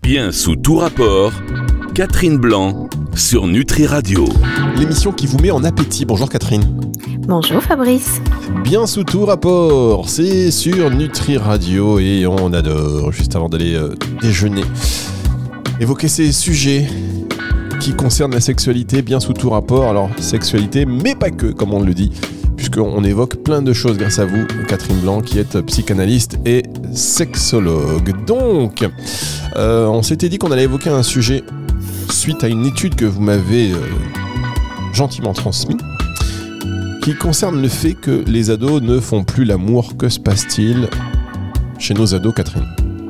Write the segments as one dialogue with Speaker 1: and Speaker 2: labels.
Speaker 1: Bien sous tout rapport, Catherine Blanc sur Nutri Radio.
Speaker 2: L'émission qui vous met en appétit. Bonjour Catherine.
Speaker 3: Bonjour Fabrice.
Speaker 2: Bien sous tout rapport, c'est sur Nutri Radio et on adore, juste avant d'aller déjeuner, évoquer ces sujets qui concernent la sexualité, bien sous tout rapport. Alors, sexualité, mais pas que, comme on le dit, puisqu'on évoque plein de choses grâce à vous, Catherine Blanc, qui êtes psychanalyste et sexologue. Donc, on s'était dit qu'on allait évoquer un sujet suite à une étude que vous m'avez gentiment transmise, qui concerne le fait que les ados ne font plus l'amour. Que se passe-t-il chez nos ados, Catherine ?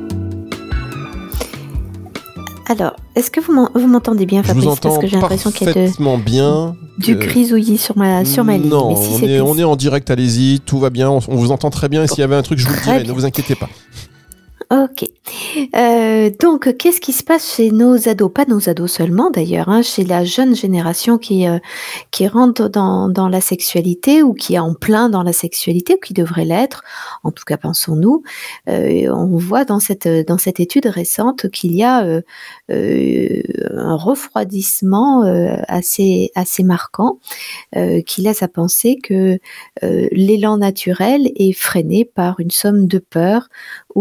Speaker 3: Alors, est-ce que vous m'entendez bien, Fabrice ?
Speaker 2: Je vous entends
Speaker 3: parce que j'ai l'impression qu'il y a
Speaker 2: parfaitement bien.
Speaker 3: Du grisouillis sur ma ligne.
Speaker 2: Non,
Speaker 3: Mais
Speaker 2: on est en direct, allez-y, tout va bien, on vous entend très bien, et s'il y avait un truc, je vous le dirais, ne vous inquiétez pas.
Speaker 3: Ok. Donc, qu'est-ce qui se passe chez nos ados ? Pas nos ados seulement, d'ailleurs, chez la jeune génération qui rentre dans la sexualité ou qui est en plein dans la sexualité ou qui devrait l'être. En tout cas, pensons-nous. On voit dans cette étude récente qu'il y a un refroidissement assez marquant qui laisse à penser que l'élan naturel est freiné par une somme de peurs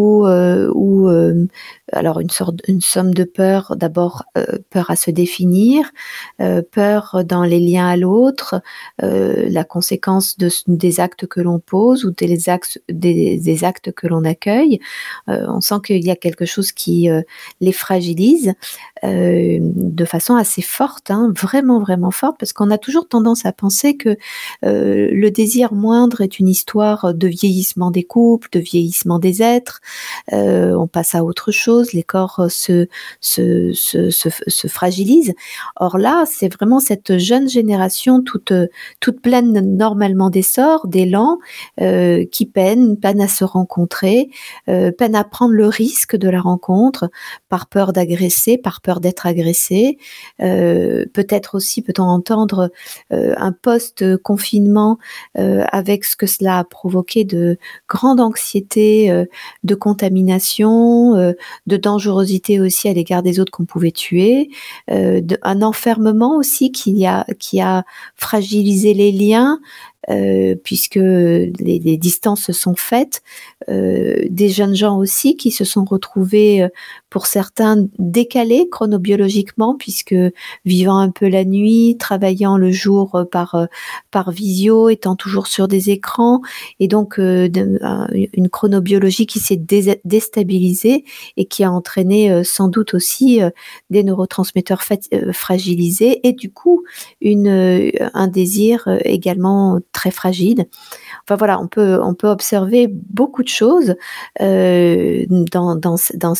Speaker 3: alors une somme de peur, d'abord peur à se définir, peur dans les liens à l'autre, la conséquence des actes que l'on pose ou des actes que l'on accueille. On sent qu'il y a quelque chose qui les fragilise de façon assez forte, vraiment vraiment forte, parce qu'on a toujours tendance à penser que le désir moindre est une histoire de vieillissement des couples, de vieillissement des êtres. On passe à autre chose, les corps se fragilisent. Or là, c'est vraiment cette jeune génération toute pleine normalement d'essor, d'élan, qui peine à se rencontrer, peine à prendre le risque de la rencontre, par peur d'agresser, par peur d'être agressé. Peut-être aussi peut-on entendre un post-confinement avec ce que cela a provoqué de grande anxiété, de contamination, de dangerosité aussi à l'égard des autres qu'on pouvait tuer, un enfermement aussi qui a fragilisé les liens, puisque les distances se sont faites, des jeunes gens aussi qui se sont retrouvés, pour certains, décalés chronobiologiquement, puisque vivant un peu la nuit, travaillant le jour par visio, étant toujours sur des écrans, et donc une chronobiologie qui s'est déstabilisée et qui a entraîné sans doute aussi des neurotransmetteurs fragilisés, et du coup un désir également très fragile. Enfin voilà, on peut observer beaucoup de choses dans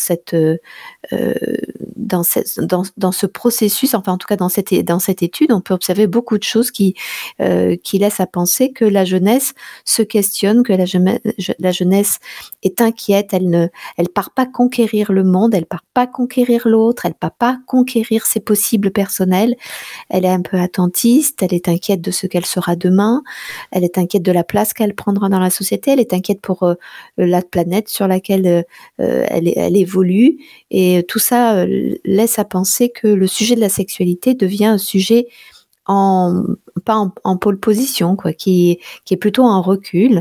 Speaker 3: ce processus. Enfin, en tout cas, dans cette étude, on peut observer beaucoup de choses qui laissent à penser que la jeunesse se questionne, que la jeunesse est inquiète. Elle part pas conquérir le monde, elle part pas conquérir l'autre, elle part pas conquérir ses possibles personnels. Elle est un peu attentiste, elle est inquiète de ce qu'elle sera demain, elle est inquiète de la place qu'elle prendra dans la société, elle est inquiète pour la planète sur laquelle elle évolue, et tout ça laisse à penser que le sujet de la sexualité devient un sujet pas en pole position, quoi, qui est plutôt en recul,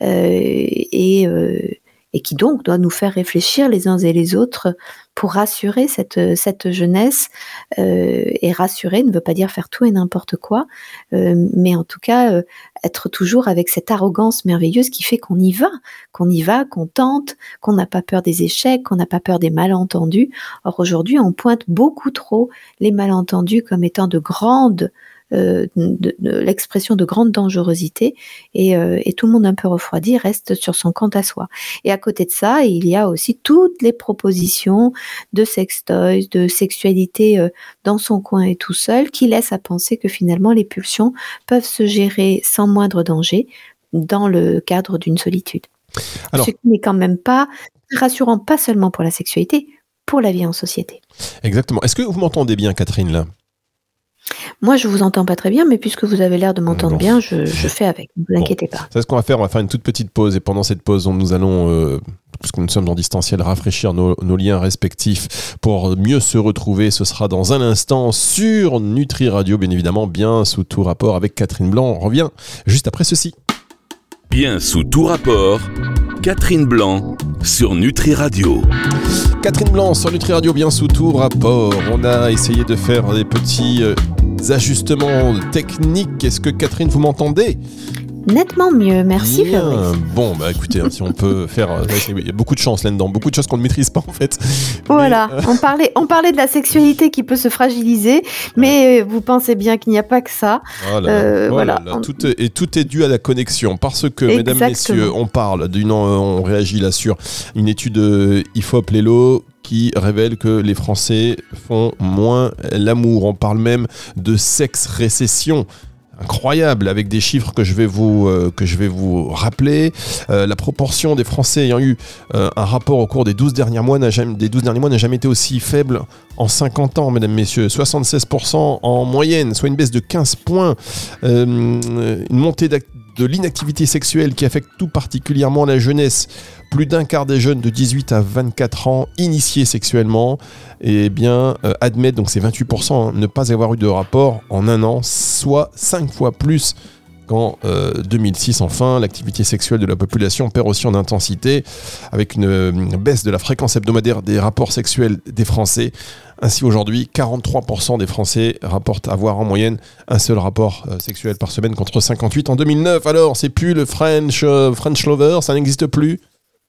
Speaker 3: et qui donc doit nous faire réfléchir les uns et les autres pour rassurer cette jeunesse. Et rassurer ne veut pas dire faire tout et n'importe quoi, mais en tout cas être toujours avec cette arrogance merveilleuse qui fait qu'on y va, qu'on tente, qu'on n'a pas peur des échecs, qu'on n'a pas peur des malentendus. Or aujourd'hui, on pointe beaucoup trop les malentendus comme étant de l'expression de grande dangerosité, et tout le monde un peu refroidi reste sur son compte à soi. Et à côté de ça, il y a aussi toutes les propositions de sextoys, de sexualité dans son coin et tout seul, qui laissent à penser que finalement les pulsions peuvent se gérer sans moindre danger dans le cadre d'une solitude. Alors, ce qui n'est quand même pas rassurant, pas seulement pour la sexualité, pour la vie en société.
Speaker 2: Exactement. Est-ce que vous m'entendez bien, Catherine, là ?
Speaker 3: Moi, je vous entends pas très bien, mais puisque vous avez l'air de m'entendre bien, je fais avec. Ne vous inquiétez pas.
Speaker 2: C'est ce qu'on va faire. On va faire une toute petite pause. Et pendant cette pause, nous allons, puisque nous sommes en distanciel, rafraîchir nos liens respectifs pour mieux se retrouver. Ce sera dans un instant sur Nutri Radio, bien évidemment, bien sous tout rapport avec Catherine Blanc. On revient juste après ceci.
Speaker 1: Bien sous tout rapport, Catherine Blanc sur Nutri Radio.
Speaker 2: Catherine Blanc sur Nutri Radio, bien sous tout rapport. On a essayé de faire des petits ajustements techniques. Est-ce que Catherine, vous m'entendez ?
Speaker 3: Nettement mieux, merci Fabrice.
Speaker 2: Bon, bah écoutez, si on peut faire... il y a beaucoup de chance là-dedans, beaucoup de choses qu'on ne maîtrise pas en fait.
Speaker 3: Voilà, on parlait de la sexualité qui peut se fragiliser, mais vous pensez bien qu'il n'y a pas que ça.
Speaker 2: Voilà. Tout est dû à la connexion, parce que,
Speaker 3: Exactement.
Speaker 2: mesdames, messieurs, on réagit là sur une étude IFOP-Lelo qui révèle que les Français font moins l'amour. On parle même de sexe-récession. Incroyable, avec des chiffres que je vais vous rappeler. La proportion des Français ayant eu un rapport au cours des 12 derniers mois n'a jamais été aussi faible en 50 ans, mesdames, messieurs. 76% en moyenne, soit une baisse de 15 points. Une montée de l'inactivité sexuelle qui affecte tout particulièrement la jeunesse. Plus d'un quart des jeunes de 18 à 24 ans initiés sexuellement admettent, donc c'est 28%, ne pas avoir eu de rapport en un an, soit 5 fois plus qu'en 2006. Enfin, l'activité sexuelle de la population perd aussi en intensité, avec une baisse de la fréquence hebdomadaire des rapports sexuels des Français. Ainsi, aujourd'hui, 43% des Français rapportent avoir en moyenne un seul rapport sexuel par semaine, contre 58 en 2009. Alors, c'est plus le French lover, ça n'existe plus ?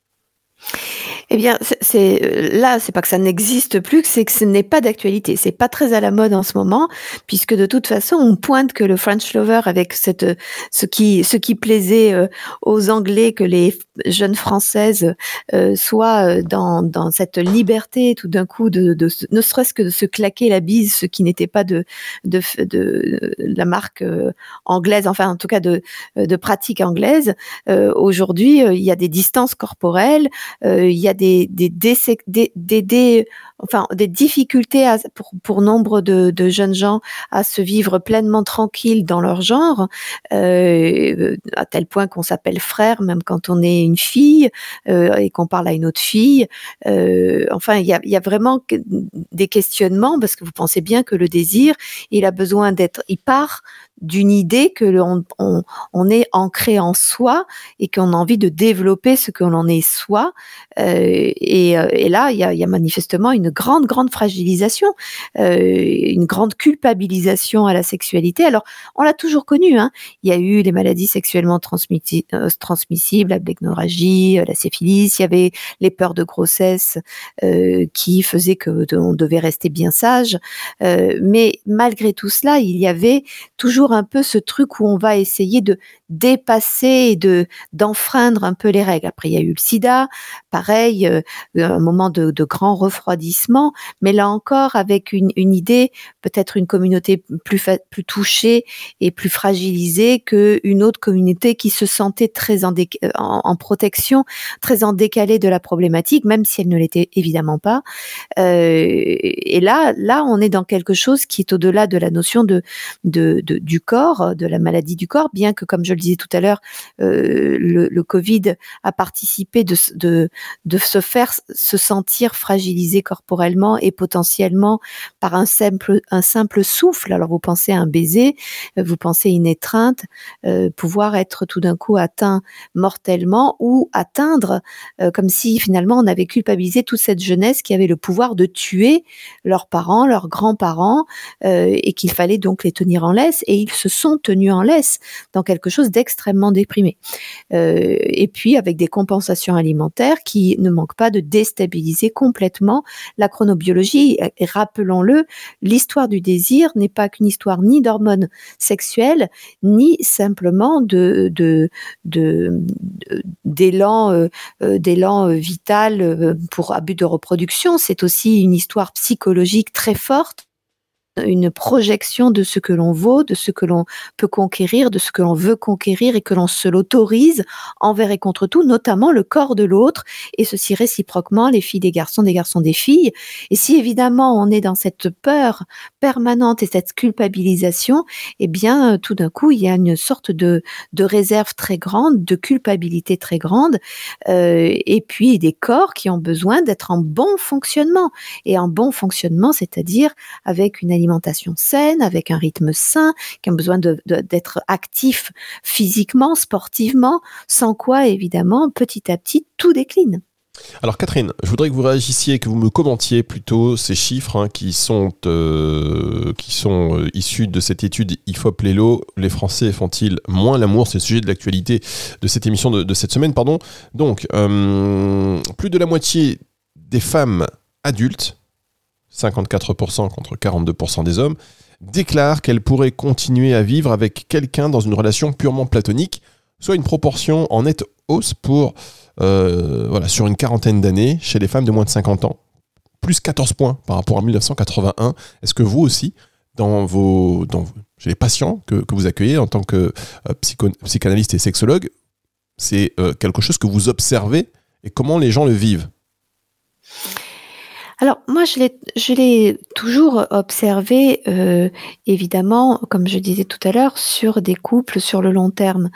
Speaker 3: Eh bien, c'est pas que ça n'existe plus, c'est que ce n'est pas d'actualité. C'est pas très à la mode en ce moment, puisque de toute façon, on pointe que le French lover, avec ce qui plaisait aux Anglais, que les jeunes Françaises soient dans cette liberté tout d'un coup de ne serait-ce que de se claquer la bise, ce qui n'était pas de la marque anglaise, enfin en tout cas de pratique anglaise. Aujourd'hui, il y a des distances corporelles, il y a des difficultés pour nombre de jeunes gens à se vivre pleinement tranquilles dans leur genre, à tel point qu'on s'appelle frère même quand on est une fille et qu'on parle à une autre fille. Enfin, il y a vraiment des questionnements, parce que vous pensez bien que le désir, il part d'une idée que on est ancré en soi et qu'on a envie de développer ce que l'on est soi. Et là, il y a manifestement une grande fragilisation, une grande culpabilisation à la sexualité. Alors, on l'a toujours connu, hein. Il y a eu les maladies sexuellement transmissibles, la bléphanoragie, la syphilis. Il y avait les peurs de grossesse qui faisaient on devait rester bien sage. Mais malgré tout cela, il y avait toujours un peu ce truc où on va essayer de dépasser et d'enfreindre un peu les règles. Après, il y a eu le sida, pareil, un moment de grand refroidissement, mais là encore avec une idée, peut-être une communauté plus touchée et plus fragilisée qu'une autre communauté qui se sentait très en protection, très en décalé de la problématique, même si elle ne l'était évidemment pas. Et là, on est dans quelque chose qui est au-delà de la notion du corps, de la maladie du corps, bien que, comme je le disais tout à l'heure, le Covid a participé de se faire se sentir fragilisé corporellement et potentiellement par un simple souffle. Alors vous pensez à un baiser, vous pensez à une étreinte, pouvoir être tout d'un coup atteint mortellement, ou atteindre comme si finalement on avait culpabilisé toute cette jeunesse qui avait le pouvoir de tuer leurs parents, leurs grands-parents, et qu'il fallait donc les tenir en laisse, et ils se sont tenus en laisse dans quelque chose d'extrêmement déprimé. Et puis avec des compensations alimentaires qui ne manquent pas de déstabiliser complètement la chronobiologie. Et rappelons-le, l'histoire du désir n'est pas qu'une histoire ni d'hormones sexuelles, ni simplement d'élan vital pour abus de reproduction. C'est aussi une histoire psychologique très forte une projection de ce que l'on vaut, de ce que l'on peut conquérir, de ce que l'on veut conquérir et que l'on se l'autorise envers et contre tout, notamment le corps de l'autre, et ceci réciproquement, les filles des garçons des filles. Et si évidemment on est dans cette peur permanente et cette culpabilisation, eh bien tout d'un coup il y a une sorte de réserve très grande, de culpabilité très grande, et puis des corps qui ont besoin d'être en bon fonctionnement. Et en bon fonctionnement, c'est-à-dire avec une alimentation saine, avec un rythme sain, qui ont besoin d'être actifs physiquement, sportivement, sans quoi, évidemment, petit à petit, tout décline.
Speaker 2: Alors Catherine, je voudrais que vous réagissiez, que vous me commentiez plutôt ces chiffres qui sont issus de cette étude IFOP-Lelo. Les Français font-ils moins l'amour? C'est le sujet de l'actualité de cette émission de cette semaine. Donc, plus de la moitié des femmes adultes, 54% contre 42% des hommes, déclarent qu'elles pourraient continuer à vivre avec quelqu'un dans une relation purement platonique, soit une proportion en nette hausse sur une quarantaine d'années chez les femmes de moins de 50 ans. Plus 14 points par rapport à 1981. Est-ce que vous aussi, chez les patients que vous accueillez en tant que psychanalyste et sexologue, c'est quelque chose que vous observez et comment les gens le vivent?
Speaker 3: Alors moi, je l'ai toujours observé, évidemment, comme je disais tout à l'heure, sur des couples sur le long terme.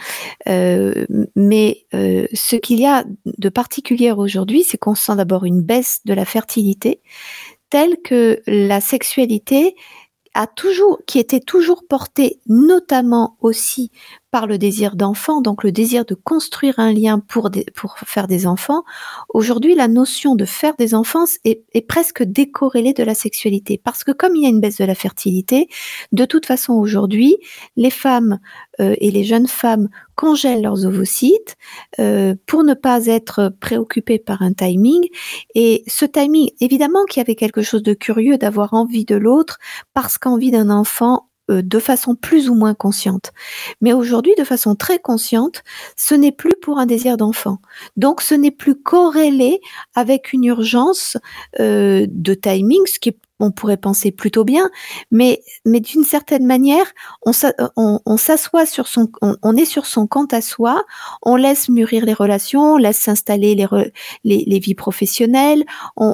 Speaker 3: Mais ce qu'il y a de particulier aujourd'hui, c'est qu'on sent d'abord une baisse de la fertilité, telle que la sexualité qui était toujours portée, notamment aussi par le désir d'enfant, donc le désir de construire un lien pour faire des enfants. Aujourd'hui, la notion de faire des enfants est presque décorrélée de la sexualité, parce que comme il y a une baisse de la fertilité, de toute façon aujourd'hui, les femmes et les jeunes femmes congèlent leurs ovocytes pour ne pas être préoccupées par un timing. Et ce timing, évidemment qu'il y avait quelque chose de curieux d'avoir envie de l'autre, parce qu'envie d'un enfant de façon plus ou moins consciente. Mais aujourd'hui, de façon très consciente, ce n'est plus pour un désir d'enfant. Donc, ce n'est plus corrélé avec une urgence de timing, ce qui on pourrait penser plutôt bien, mais d'une certaine manière, on s'assoit on est sur son compte à soi, on laisse mûrir les relations, on laisse s'installer les vies professionnelles,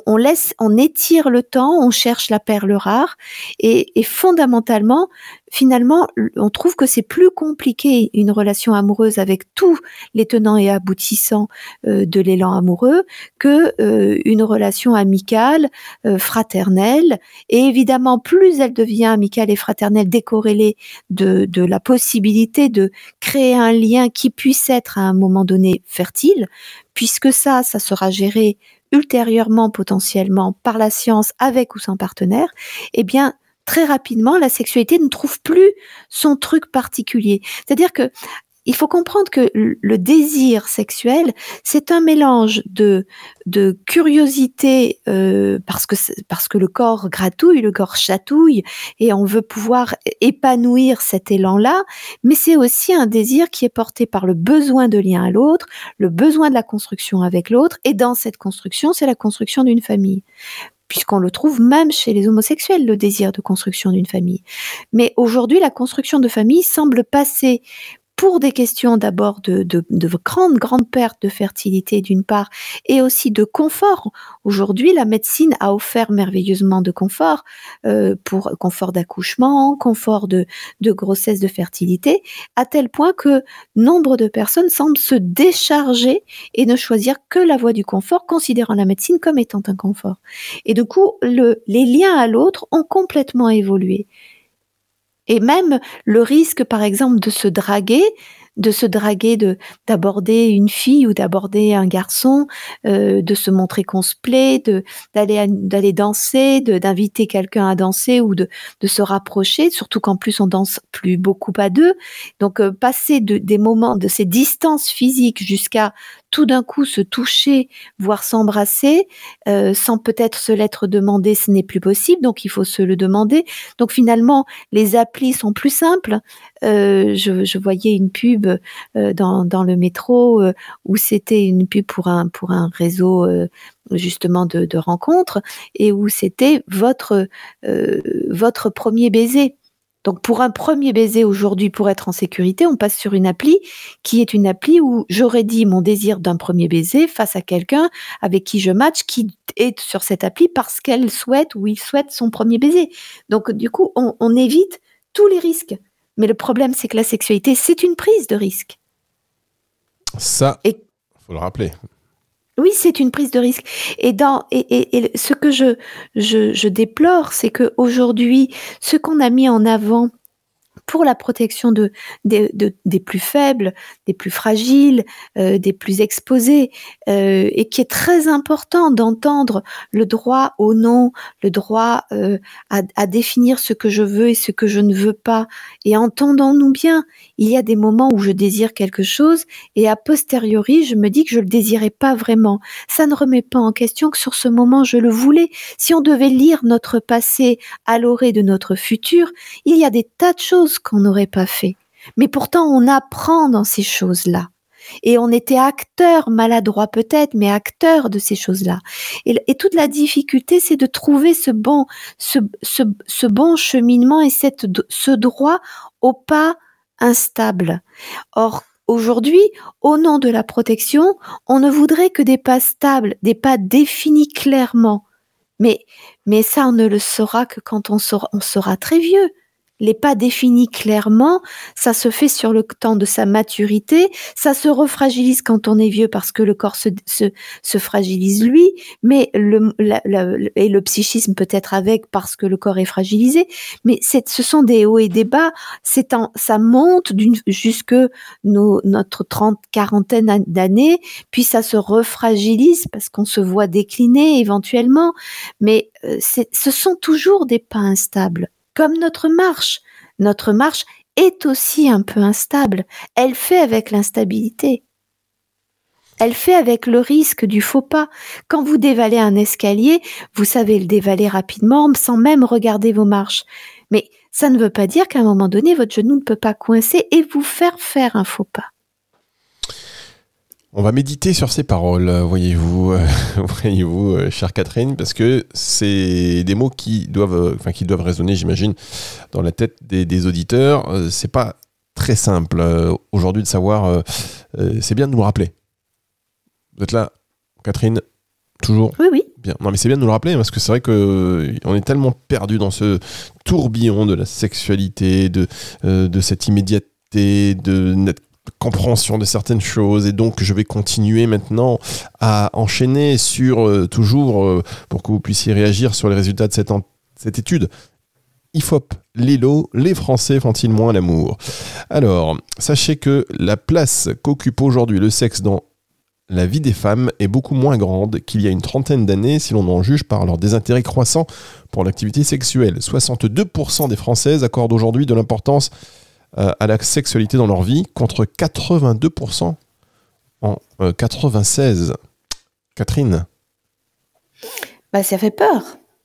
Speaker 3: on étire le temps, on cherche la perle rare, et fondamentalement, finalement, on trouve que c'est plus compliqué une relation amoureuse avec tous les tenants et aboutissants de l'élan amoureux que une relation amicale, fraternelle. Et évidemment, plus elle devient amicale et fraternelle, décorrélée de la possibilité de créer un lien qui puisse être à un moment donné fertile, puisque ça sera géré ultérieurement potentiellement par la science avec ou sans partenaire, eh bien, très rapidement, la sexualité ne trouve plus son truc particulier. C'est-à-dire que il faut comprendre que le désir sexuel, c'est un mélange de curiosité, parce que le corps gratouille, le corps chatouille, et on veut pouvoir épanouir cet élan-là, mais c'est aussi un désir qui est porté par le besoin de lien à l'autre, le besoin de la construction avec l'autre, et dans cette construction, c'est la construction d'une famille. Puisqu'on le trouve même chez les homosexuels, le désir de construction d'une famille. Mais aujourd'hui, la construction de famille semble passer pour des questions d'abord de grande perte de fertilité d'une part, et aussi de confort. Aujourd'hui, la médecine a offert merveilleusement de confort, pour confort d'accouchement, confort de grossesse, de fertilité, à tel point que nombre de personnes semblent se décharger et ne choisir que la voie du confort, considérant la médecine comme étant un confort. Et du coup, les liens à l'autre ont complètement évolué. Et même le risque, par exemple, de se draguer, d'aborder une fille ou d'aborder un garçon, de se montrer qu'on se plaît, d'aller danser, d'inviter quelqu'un à danser ou de se rapprocher, surtout qu'en plus on danse plus beaucoup à deux. Donc passer des moments de ces distances physiques jusqu'à tout d'un coup se toucher, voire s'embrasser, sans peut-être se l'être demandé, ce n'est plus possible, donc il faut se le demander. Donc finalement, les applis sont plus simples. Je voyais une pub dans le métro où c'était une pub pour un réseau justement de rencontres et où c'était votre premier baiser. Donc pour un premier baiser aujourd'hui, pour être en sécurité, on passe sur une appli qui est une appli où j'aurais dit mon désir d'un premier baiser face à quelqu'un avec qui je match, qui est sur cette appli parce qu'elle souhaite ou il souhaite son premier baiser. Donc du coup, on évite tous les risques. Mais le problème, c'est que la sexualité, c'est une prise de risque.
Speaker 2: Ça, il faut le rappeler.
Speaker 3: Oui, c'est une prise de risque. Et ce que je déplore, c'est qu'aujourd'hui, ce qu'on a mis en avant pour la protection des plus faibles, des plus fragiles, des plus exposés, et qui est très important d'entendre le droit au non, le droit à définir ce que je veux et ce que je ne veux pas. Et entendons-nous bien, il y a des moments où je désire quelque chose et a posteriori, je me dis que je le désirais pas vraiment. Ça ne remet pas en question que sur ce moment, je le voulais. Si on devait lire notre passé à l'orée de notre futur, il y a des tas de choses qu'on n'aurait pas fait. Mais pourtant, on apprend dans ces choses-là. Et on était acteur, maladroit peut-être, mais acteur de ces choses-là. Et toute la difficulté, c'est de trouver ce bon cheminement et ce droit au pas instable. Or, aujourd'hui, au nom de la protection, on ne voudrait que des pas stables, des pas définis clairement. Mais ça, on ne le saura que quand on sera très vieux. Les pas définis clairement, ça se fait sur le temps de sa maturité, ça se refragilise quand on est vieux parce que le corps se fragilise lui, mais le psychisme peut être avec parce que le corps est fragilisé, mais ce sont des hauts et des bas, ça monte jusque notre 40 d'années, puis ça se refragilise parce qu'on se voit décliner éventuellement, mais ce sont toujours des pas instables. Comme notre marche est aussi un peu instable. Elle fait avec l'instabilité. Elle fait avec le risque du faux pas. Quand vous dévalez un escalier, vous savez le dévaler rapidement sans même regarder vos marches. Mais ça ne veut pas dire qu'à un moment donné, votre genou ne peut pas coincer et vous faire un faux pas.
Speaker 2: On va méditer sur ces paroles, voyez-vous, chère Catherine, parce que c'est des mots qui doivent résonner, j'imagine, dans la tête des auditeurs. C'est pas très simple aujourd'hui de savoir. C'est bien de nous le rappeler. Vous êtes là, Catherine, toujours.
Speaker 3: Oui.
Speaker 2: Bien. Non, mais c'est bien de nous le rappeler parce que c'est vrai qu'on est tellement perdu dans ce tourbillon de la sexualité, de cette immédiateté, de notre compréhension de certaines choses, et donc je vais continuer maintenant à enchaîner sur toujours pour que vous puissiez réagir sur les résultats de cette étude. IFOP, Lilo, les Français font-ils moins l'amour? Alors, sachez que la place qu'occupe aujourd'hui le sexe dans la vie des femmes est beaucoup moins grande qu'il y a une trentaine d'années si l'on en juge par leur désintérêt croissant pour l'activité sexuelle. 62% des Françaises accordent aujourd'hui de l'importance à la sexualité dans leur vie, contre 82% en 96. Catherine?
Speaker 3: Ça fait peur.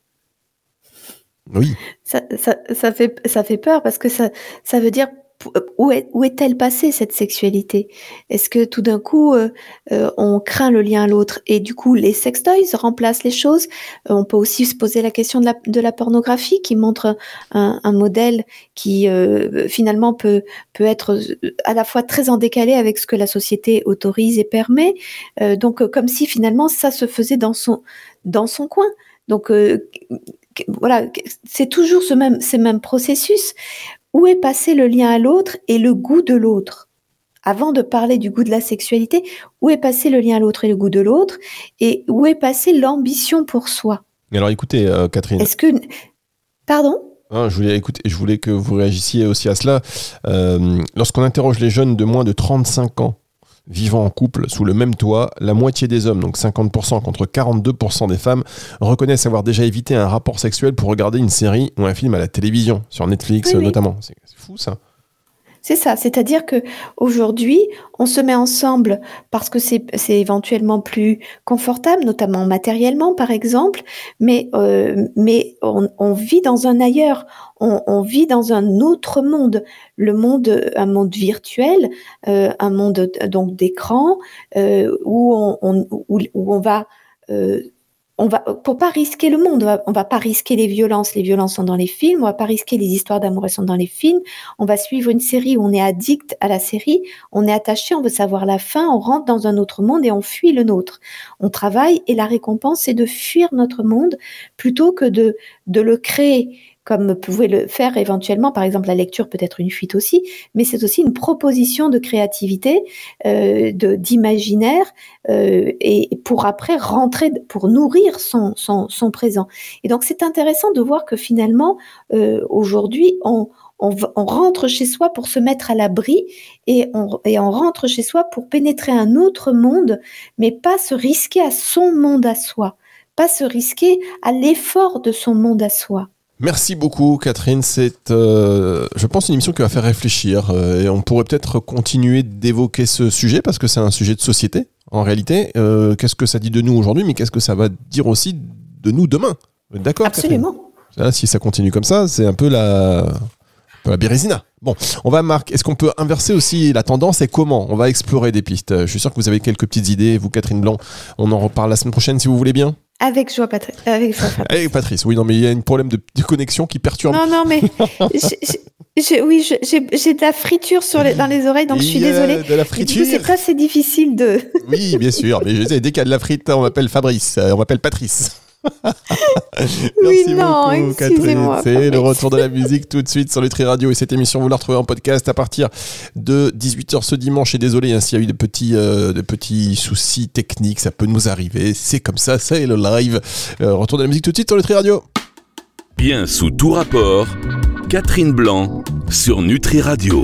Speaker 2: Oui.
Speaker 3: Ça fait peur parce que ça veut dire où est-elle passée cette sexualité? Est-ce que tout d'un coup on craint le lien à l'autre et du coup les sextoys remplacent les choses? On peut aussi se poser la question de la pornographie qui montre un modèle qui finalement peut être à la fois très en décalé avec ce que la société autorise et permet, donc comme si finalement ça se faisait dans son coin. Donc voilà, c'est toujours ces mêmes processus. Où est passé le lien à l'autre et le goût de l'autre? Avant de parler du goût de la sexualité, où est passé le lien à l'autre et le goût de l'autre? Et où est passée l'ambition pour soi?
Speaker 2: Alors écoutez, Catherine.
Speaker 3: Est-ce que... Pardon ?
Speaker 2: Je voulais que vous réagissiez aussi à cela. Lorsqu'on interroge les jeunes de moins de 35 ans vivant en couple sous le même toit, la moitié des hommes, donc 50% contre 42% des femmes, reconnaissent avoir déjà évité un rapport sexuel pour regarder une série ou un film à la télévision, sur Netflix
Speaker 3: oui.
Speaker 2: notamment. C'est fou ça.
Speaker 3: C'est ça, c'est-à-dire que aujourd'hui, on se met ensemble parce que c'est éventuellement plus confortable, notamment matériellement par exemple, mais on vit dans un ailleurs, on vit dans un autre monde, un monde virtuel, un monde donc d'écran où on va pour pas risquer le monde, on va pas risquer les violences sont dans les films, on va pas risquer les histoires d'amour, elles sont dans les films, on va suivre une série où on est addict à la série, on est attaché, on veut savoir la fin, on rentre dans un autre monde et on fuit le nôtre. On travaille et la récompense c'est de fuir notre monde plutôt que de le créer. Comme pouvait le faire éventuellement, par exemple la lecture peut être une fuite aussi, mais c'est aussi une proposition de créativité, d'imaginaire, et pour après rentrer, pour nourrir son présent. Et donc c'est intéressant de voir que finalement aujourd'hui on rentre chez soi pour se mettre à l'abri et on rentre chez soi pour pénétrer un autre monde, mais pas se risquer à son monde à soi, pas se risquer à l'effort de son monde à soi.
Speaker 2: Merci beaucoup Catherine, c'est je pense une émission qui va faire réfléchir et on pourrait peut-être continuer d'évoquer ce sujet parce que c'est un sujet de société en réalité. Qu'est-ce que ça dit de nous aujourd'hui, mais qu'est-ce que ça va dire aussi de nous demain? D'accord
Speaker 3: Absolument.
Speaker 2: Là, si ça continue comme ça, c'est un peu la bérésina. Bon, on va Marc, est-ce qu'on peut inverser aussi la tendance et comment? On va explorer des pistes. Je suis sûr que vous avez quelques petites idées, vous Catherine Blanc, on en reparle la semaine prochaine si vous voulez bien.
Speaker 3: Avec joie, Patrice.
Speaker 2: Avec Patrice, oui, non, mais il y a un problème de connexion qui perturbe.
Speaker 3: Non, mais j'ai de la friture dans les oreilles, donc je suis désolée.
Speaker 2: De la friture.
Speaker 3: C'est pas assez difficile de.
Speaker 2: Oui, bien sûr, mais je sais, dès qu'il y a de la frite, on m'appelle Fabrice, on m'appelle Patrice. Merci beaucoup, Catherine. C'est le retour de la musique tout de suite sur Nutri Radio et cette émission vous la retrouvez en podcast à partir de 18h ce dimanche. Et désolé s'il y a eu de petits soucis techniques, ça peut nous arriver, c'est comme ça, c'est le live. Retour de la musique tout de suite sur Nutri Radio.
Speaker 1: Bien sous tout rapport, Catherine Blanc sur Nutri Radio.